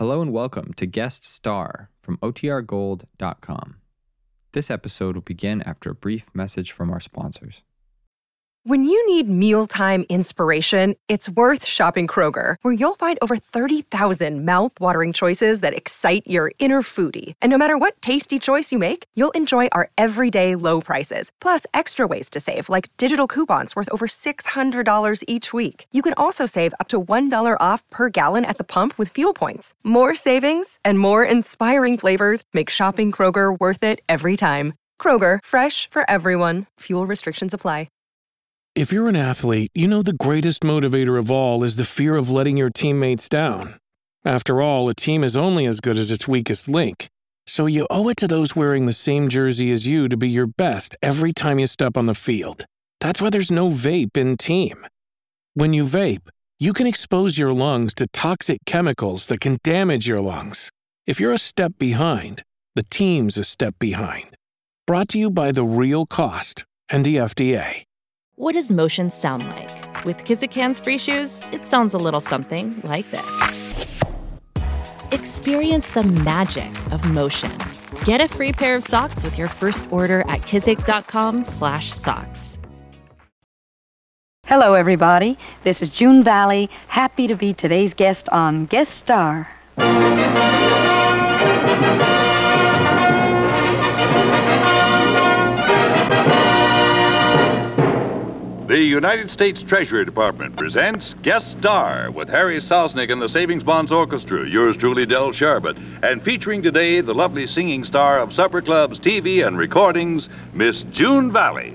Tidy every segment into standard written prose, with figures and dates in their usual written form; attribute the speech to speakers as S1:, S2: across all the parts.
S1: Hello and welcome to Guest Star from OTRGold.com. This episode will begin after a brief message from our sponsors.
S2: When you need mealtime inspiration, it's worth shopping Kroger, where you'll find over 30,000 mouth-watering choices that excite your inner foodie. And no matter what tasty choice you make, you'll enjoy our everyday low prices, plus extra ways to save, like digital coupons worth over $600 each week. You can also save up to $1 off per gallon at the pump with fuel points. More savings and more inspiring flavors make shopping Kroger worth it every time. Kroger, fresh for everyone. Fuel restrictions apply.
S3: If you're an athlete, you know the greatest motivator of all is the fear of letting your teammates down. After all, a team is only as good as its weakest link. So you owe it to those wearing the same jersey as you to be your best every time you step on the field. That's why there's no vape in team. When you vape, you can expose your lungs to toxic chemicals that can damage your lungs. If you're a step behind, the team's a step behind. Brought to you by The Real Cost and the FDA.
S4: What does motion sound like? With Kizik hands-free shoes, it sounds a little something like this. Experience the magic of motion. Get a free pair of socks with your first order at kizik.com/socks.
S5: Hello, everybody. This is June Valley, happy to be today's guest on Guest Star.
S6: The United States Treasury Department presents Guest Star with Harry Sosnick and the Savings Bonds Orchestra, yours truly, Del Sharbutt, and featuring today the lovely singing star of supper clubs, TV, and recordings, Miss June Valley.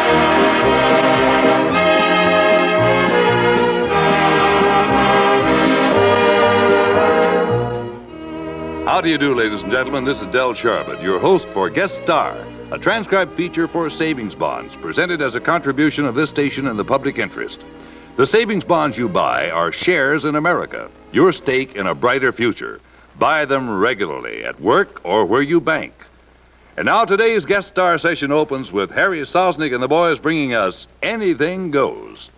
S6: How do you do, ladies and gentlemen? This is Del Sharbutt, your host for Guest Star, a transcribed feature for savings bonds, presented as a contribution of this station in the public interest. The savings bonds you buy are shares in America, your stake in a brighter future. Buy them regularly at work or where you bank. And now today's Guest Star session opens with Harry Sosnick and the boys bringing us Anything Goes.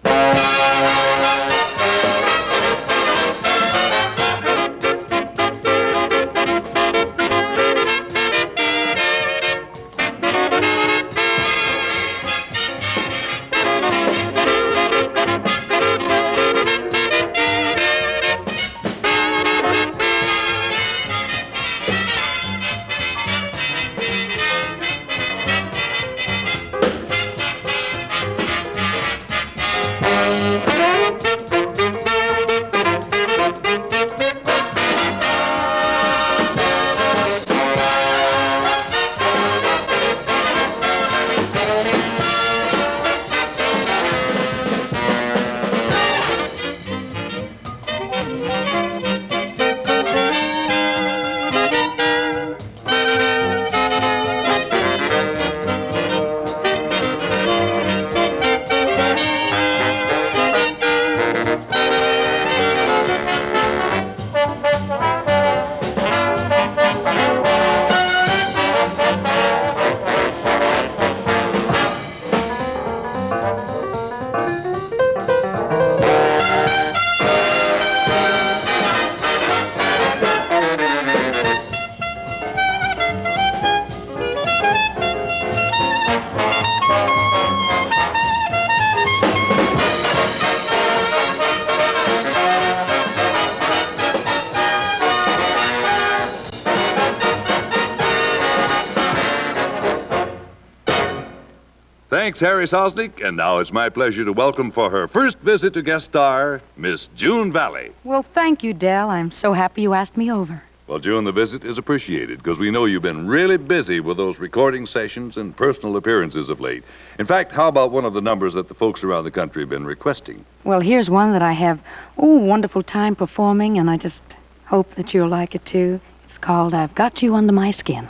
S6: Thanks, Harry Sosnick, and now it's my pleasure to welcome for her first visit to Guest Star, Miss June Valley.
S5: Well, thank you, Del. I'm so happy you asked me over.
S6: Well, June, the visit is appreciated because we know you've been really busy with those recording sessions and personal appearances of late. In fact, how about one of the numbers that the folks around the country have been requesting?
S5: Well, here's one that I have, wonderful time performing, and I just hope that you'll like it, too. It's called I've Got You Under My Skin.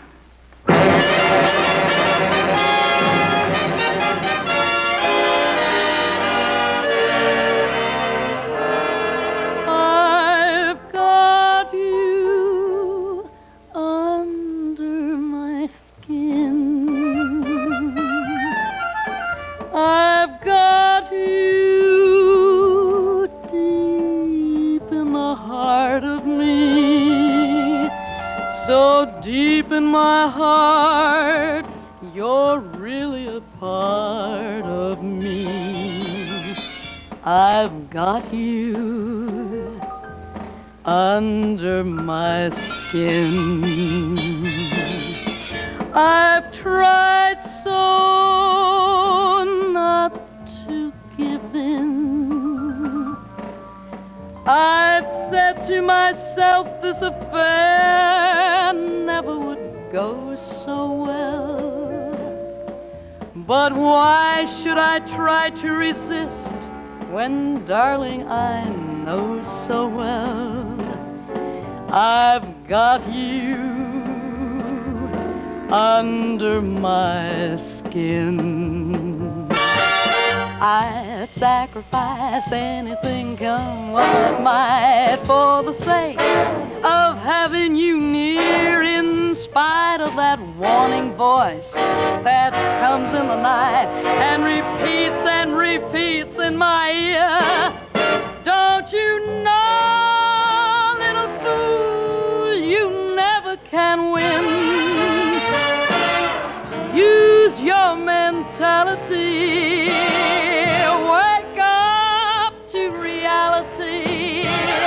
S7: Heart of me. so deep in my heart, you're really a part of me. I've got you under my skin. I've tried so not to give in. I've said to myself this affair never would go so well. But why should I try to resist when, darling, I know so well I've got you under my skin? I'd sacrifice anything, come what might, for the sake of having you near, in spite of that warning voice that comes in the night and repeats in my ear. Don't you know, little fool, you never can win. Use your mentality. Wake up to reality.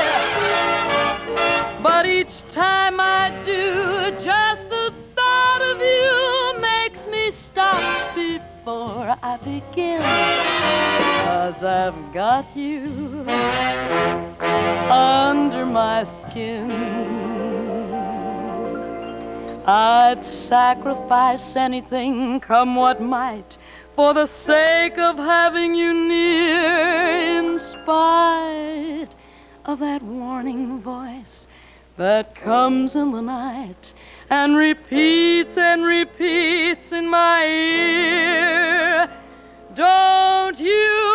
S7: But each time I do, just the thought of you makes me stop before I begin. 'Cause I've got you under my skin. I'd sacrifice anything, come what might, for the sake of having you near, in spite of that warning voice that comes in the night and repeats in my ear. Don't you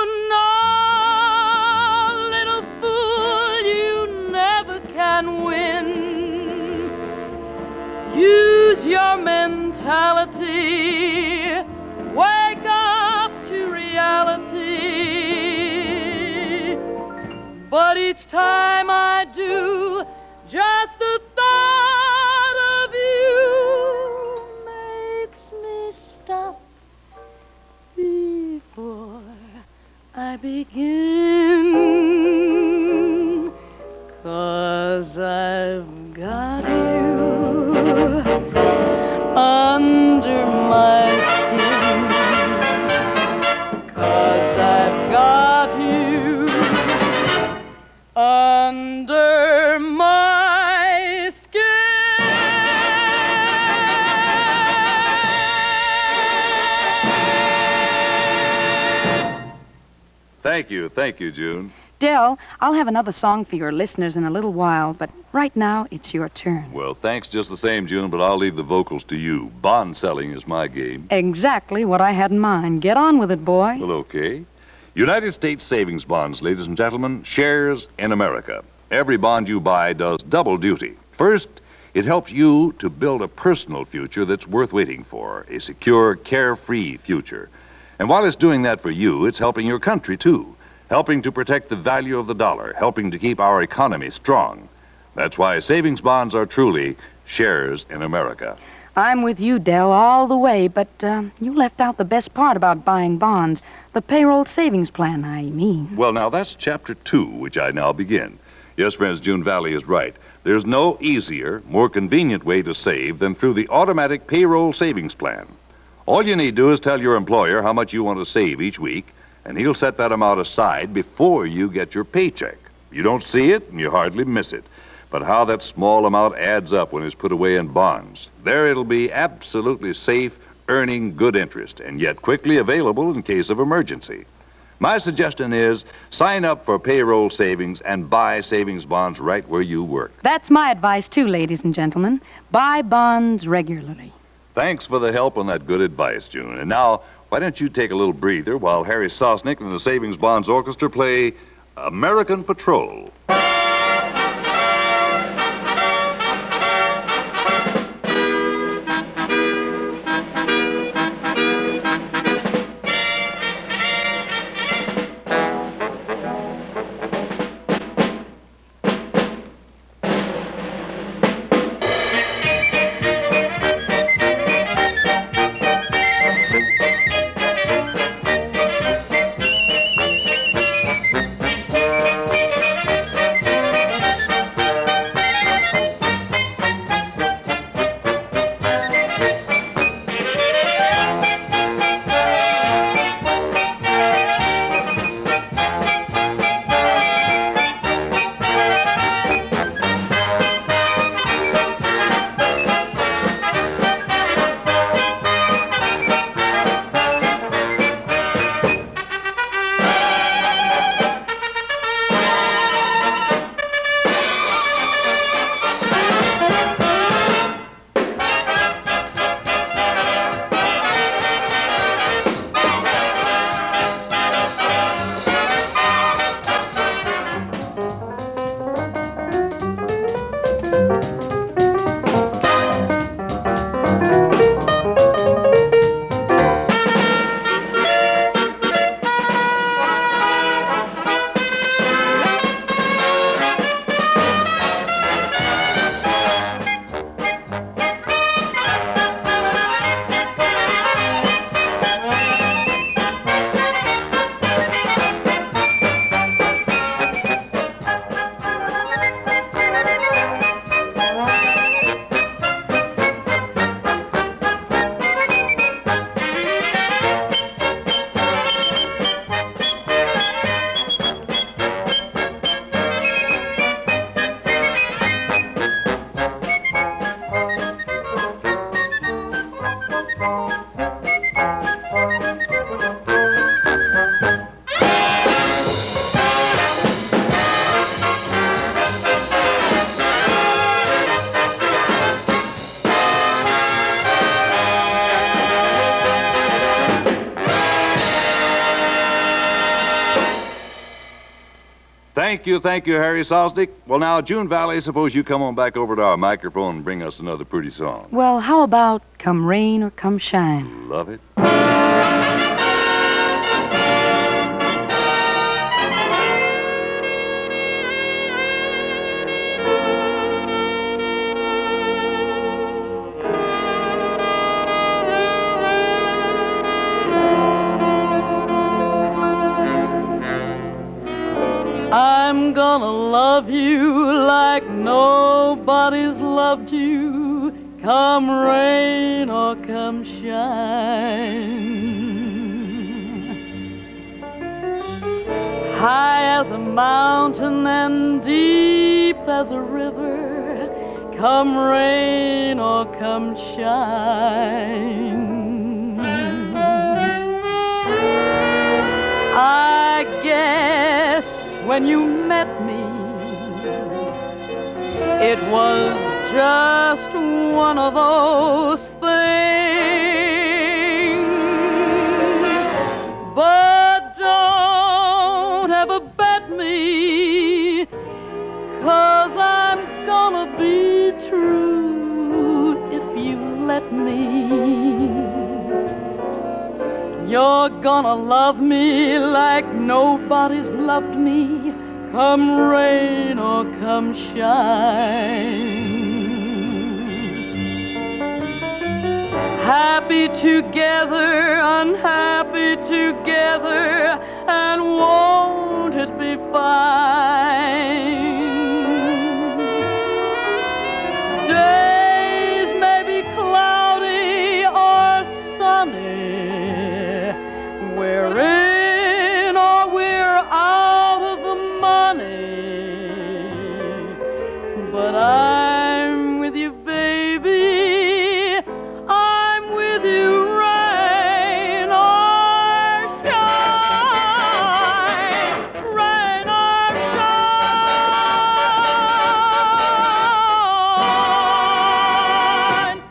S7: know, little fool, you never can win. Use your mentality. Wake up to reality. But each time I do, just the thought of you makes me stop before I begin. 'Cause I've got you under my skin. 'Cause I've got you under my skin.
S6: Thank you, June.
S5: Del, I'll have another song for your listeners in a little while, but right now it's your turn.
S6: Well, thanks just the same, June, but I'll leave the vocals to you. Bond selling is my game.
S5: Exactly what I had in mind. Get on with it, boy.
S6: Well, okay. United States savings bonds, ladies and gentlemen, shares in America. Every bond you buy does double duty. First, it helps you to build a personal future that's worth waiting for, a secure, carefree future. And while it's doing that for you, it's helping your country, too. Helping to protect the value of the dollar, helping to keep our economy strong. That's why savings bonds are truly shares in America.
S5: I'm with you, Del, all the way, but you left out the best part about buying bonds. The payroll savings plan, I mean.
S6: Well, now, that's Chapter 2, which I now begin. Yes, friends, June Valley is right. There's no easier, more convenient way to save than through the automatic payroll savings plan. All you need to do is tell your employer how much you want to save each week, and he'll set that amount aside before you get your paycheck. You don't see it, and you hardly miss it. But how that small amount adds up when it's put away in bonds. There it'll be absolutely safe, earning good interest, and yet quickly available in case of emergency. My suggestion is sign up for payroll savings and buy savings bonds right where you work.
S5: That's my advice, too, ladies and gentlemen. Buy bonds regularly.
S6: Thanks for the help on that good advice, June. And now, why don't you take a little breather while Harry Sosnick and the Savings Bonds Orchestra play American Patrol. Thank you, Harry Sosnick. Well, now, June Valley, suppose you come on back over to our microphone and bring us another pretty song.
S5: Well, how about Come Rain or Come Shine?
S6: Love it.
S7: I'm gonna love you like nobody's loved you, come rain or come shine. High as a mountain and deep as a river, come rain or come shine. I guess when you met me, it was just one of those things. But don't ever bet me, 'cause I'm gonna be true if you let me. You're gonna love me like nobody's loved me, come rain or come shine. Happy together, unhappy together, and won't it be fine? Days may be cloudy or sunny, we're in or we're out of the money, but I'm with you, baby. I'm with you, rain or shine, rain or shine.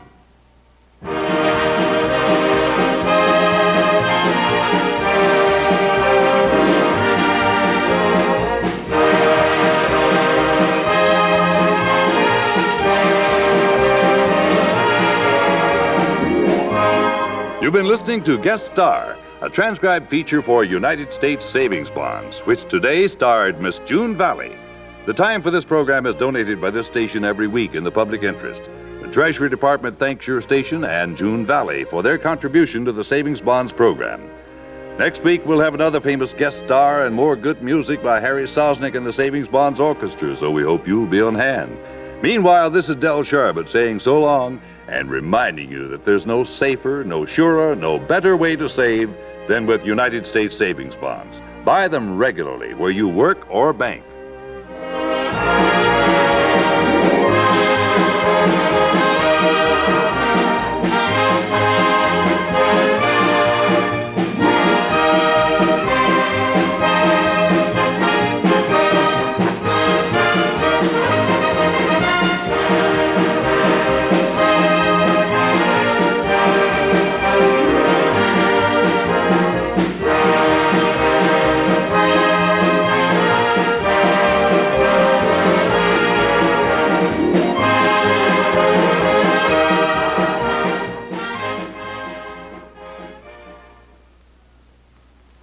S6: You've been listening to Guest Star, a transcribed feature for United States Savings Bonds, which today starred Miss June Valley. The time for this program is donated by this station every week in the public interest. The Treasury Department thanks your station and June Valley for their contribution to the Savings Bonds program. Next week, we'll have another famous guest star and more good music by Harry Sosnick and the Savings Bonds Orchestra, so we hope you'll be on hand. Meanwhile, this is Del Sharbutt saying so long and reminding you that there's no safer, no surer, no better way to save than with United States Savings Bonds. Buy them regularly where you work or bank.